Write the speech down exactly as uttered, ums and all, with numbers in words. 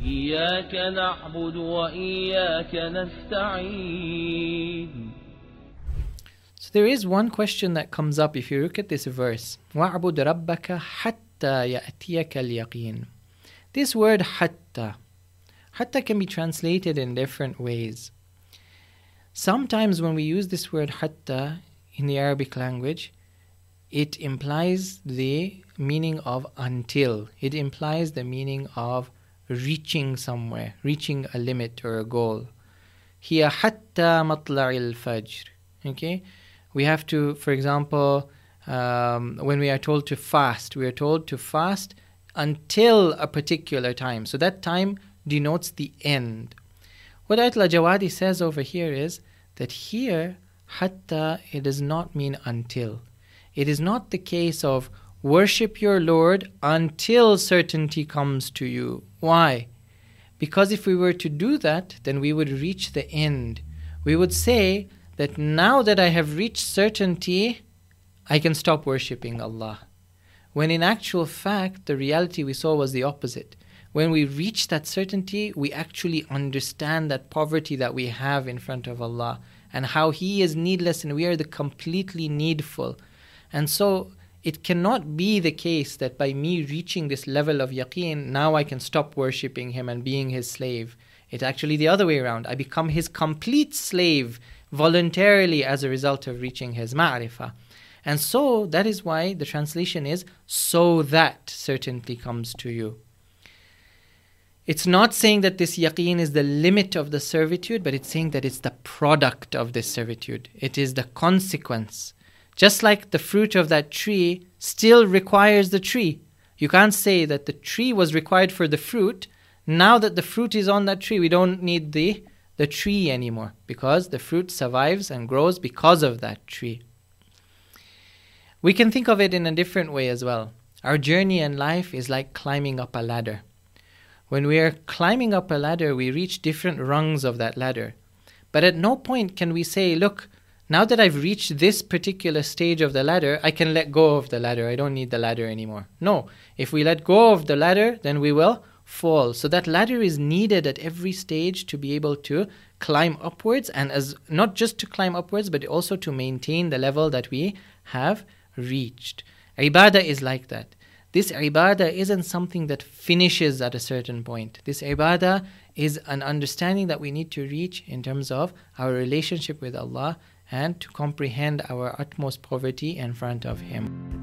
إياك نعبد وإياك نستعين. So there is one question that comes up if you look at this verse. وَاعْبُدْ رَبَّكَ حَتَّى يَأْتِيَكَ الْيَقِينُ. This word hatta, hatta can be translated in different ways. Sometimes when we use this word hatta in the Arabic language, it implies the meaning of until. It implies the meaning of reaching somewhere, reaching a limit or a goal. هي حتى مطلع الفجر. Okay? We have to, for example, um, when we are told to fast, we are told to fast until a particular time. So that time denotes the end. What Ayatollah Jawadi says over here is that here, hatta, it does not mean until. It is not the case of worship your Lord until certainty comes to you. Why? Because if we were to do that, then we would reach the end. We would say that now that I have reached certainty, I can stop worshipping Allah. When in actual fact, the reality we saw was the opposite. When we reach that certainty, we actually understand that poverty that we have in front of Allah and how He is needless and we are the completely needful. And so it cannot be the case that by me reaching this level of yaqeen, now I can stop worshipping Him and being His slave. It's actually the other way around. I become His complete slave voluntarily as a result of reaching His ma'rifah. And so that is why the translation is, so that certainty comes to you. It's not saying that this yaqeen is the limit of the servitude, but it's saying that it's the product of this servitude. It is the consequence. Just like the fruit of that tree still requires the tree. You can't say that the tree was required for the fruit. Now that the fruit is on that tree, we don't need the, the tree anymore, because the fruit survives and grows because of that tree. We can think of it in a different way as well. Our journey in life is like climbing up a ladder. When we are climbing up a ladder, we reach different rungs of that ladder. But at no point can we say, look, now that I've reached this particular stage of the ladder, I can let go of the ladder. I don't need the ladder anymore. No, if we let go of the ladder, then we will fall. So that ladder is needed at every stage to be able to climb upwards, and as not just to climb upwards, but also to maintain the level that we have reached. Ibadah is like that. This ibadah isn't something that finishes at a certain point. This ibadah is an understanding that we need to reach in terms of our relationship with Allah and to comprehend our utmost poverty in front of Him.